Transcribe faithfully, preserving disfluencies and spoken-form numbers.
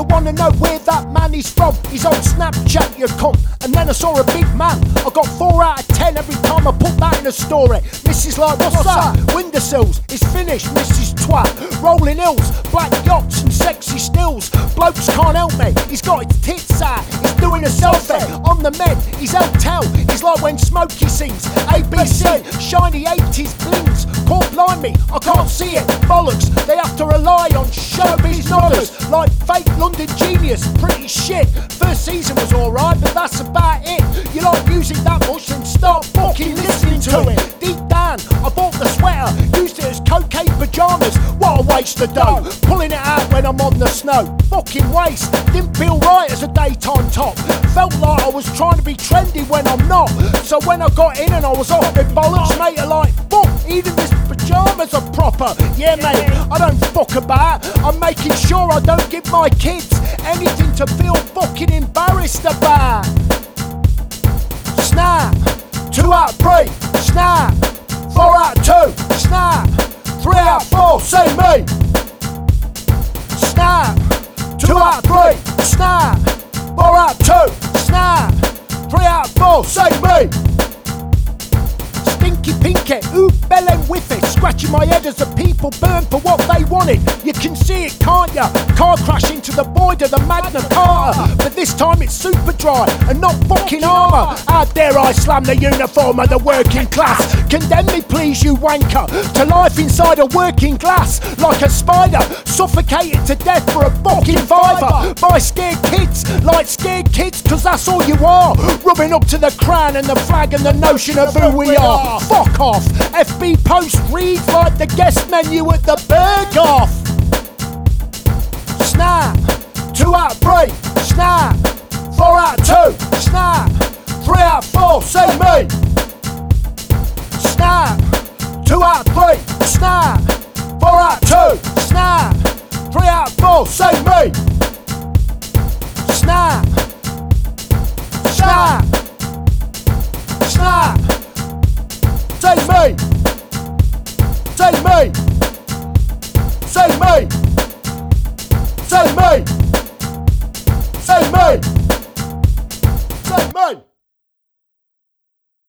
wanna know where that man is from. He's on Snapchat, you cunt. And then I saw a big man. I got four out of ten every time I put that in a story. Missus like, what's, what's that? that? Windowsills, it's finished, Missus Twat. Rolling hills, black yachts and sexy stills. Blokes can't help me, he's got his tits out. He's doing a selfie on the med. He's out tell. He's like when Smokey sings A B C, shiny eighties blings. Can't blind me, I can't see it. Bollocks, they have to rely on showbiz nodders like fake London genius. Pretty shit. First season was alright, but that's about it. You like music that much, then start fucking listening to it. Deep down, I bought the sweater, used it as cocaine pyjamas. What a waste of dough. Pulling it out when I'm on the snow. Fucking waste. Didn't feel right as a daytime top. Felt like I was trying to be trendy when I'm not. So when I got in and I was off my bollocks, mate, are like, fuck, even this pyjamas are proper. Yeah, mate, I don't fuck about. I'm making sure I don't give my kids anything to feel fucking embarrassed about. Snap, two out of three. Snap, four out of two. Snap, three out of four. Say me. Snap, two out of three. Snap, four out of two. Snap, three out of four. Say me. Stinky pinky, ooh, bell and whiffy. Scratching my head as the people burn for what they wanted. You can see it, can't ya? Car crash into the void of the Magna Carta. But this time it's super dry and not fucking armour. How dare I slam the uniform of the working class? Condemn me please, you wanker, to life inside a working glass. Like a spider, suffocated to death for a fucking fiver. By scared kids, like scared kids, cause that's all you are. Rubbing up to the crown and the flag and the notion of who we are. Fuck off. F B post reads like the guest menu at the Berghoff. Snap, two out of three. Snap, four out of two. Snap, three out of four. Say me. Snap, two out of three. Snap, four out of two. Snap, three out of four. Say me. Snap, snap, snap. Say me. Say me. Say me. Say me. Say me. Say me.